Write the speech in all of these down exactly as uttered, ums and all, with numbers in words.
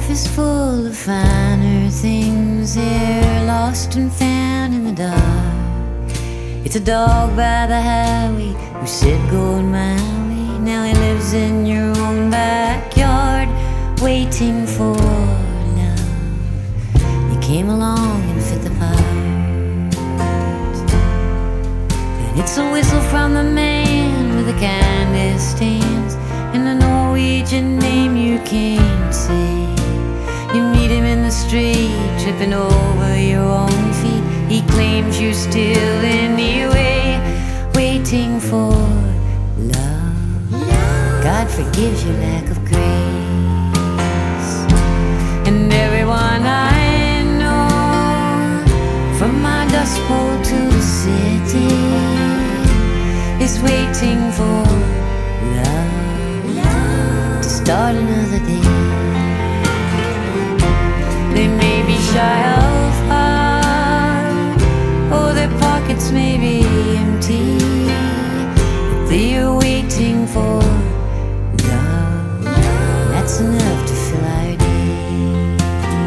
is full of finer things. They're lost and found in the dark. It's a dog by the highway who said going my way. Now he lives in your own backyard, waiting for love. You came along and fit the part, and it's a whistle from the man with the kindest hands and a Norwegian name you can't say. You meet him in the street, tripping over your own feet. He claims you're still anyway, waiting for love. God forgives your lack of grace. And everyone I know, from my dust bowl to the city, is waiting for love to start another day. They may be shy of heart, or their pockets may be empty, but they are waiting for love. That's enough to fill our days.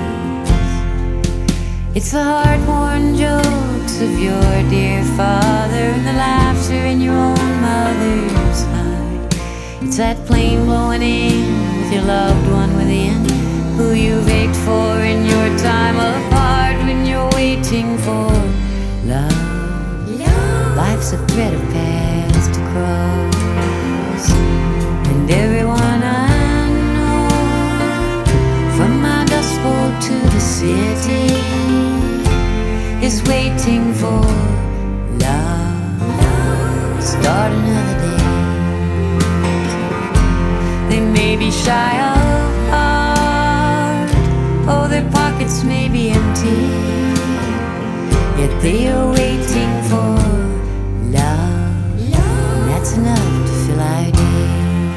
It's the heart-worn jokes of your dear father and the laughter in your own mother's heart. It's that plane blowing in with your loved one within, who you've ached for in your time apart when you're waiting for love. love. Life's a thread of paths to cross, and everyone I know, from my dust bowl to the city, is waiting for love. love. Start another day. They may be shy of oh, their pockets may be empty, yet they are waiting for love, and that's enough to fill our day.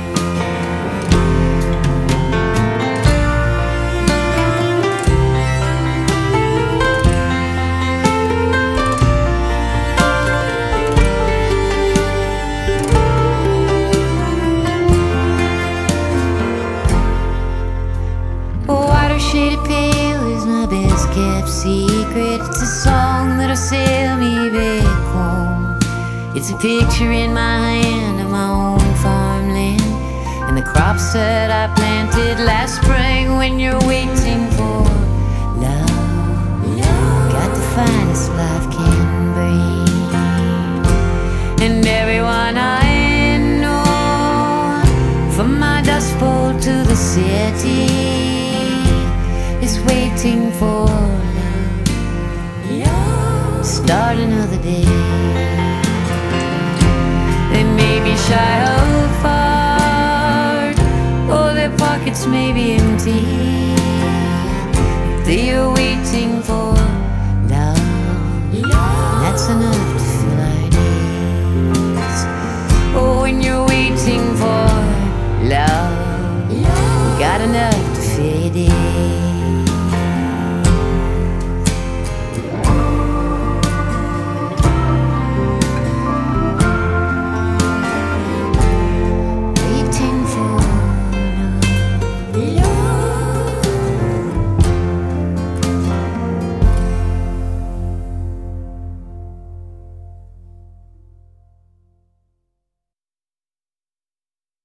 Shaded pale is my best kept secret. It's a song that'll sail me back home. It's a picture in my hand of my own farmland and the crops that I planted last spring. When you're waiting for love, love. Got the finest life can bring. And everyone I know, from my dust bowl to the city, is waiting for love. love. Start another day. They may be shy of heart, or their pockets may be empty. They are waiting for love. love. That's enough to fill our days. Oh, when you're waiting for love, love. Got enough to fill your days.